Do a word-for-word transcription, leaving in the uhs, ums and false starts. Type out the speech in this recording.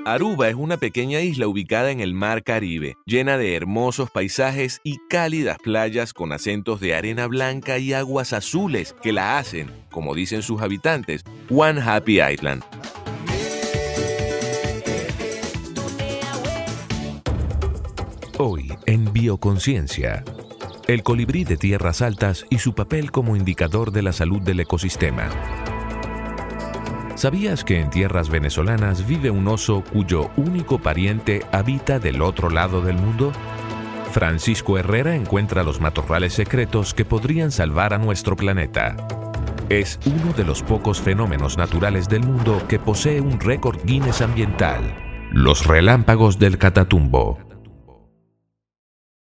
Aruba es una pequeña isla ubicada en el Mar Caribe, llena de hermosos paisajes y cálidas playas con acentos de arena blanca y aguas azules que la hacen, como dicen sus habitantes, One Happy Island. Hoy en Bioconciencia, el colibrí de tierras altas y su papel como indicador de la salud del ecosistema. ¿Sabías que en tierras venezolanas vive un oso cuyo único pariente habita del otro lado del mundo? Francisco Herrera encuentra los matorrales secretos que podrían salvar a nuestro planeta. Es uno de los pocos fenómenos naturales del mundo que posee un récord Guinness ambiental: los relámpagos del Catatumbo.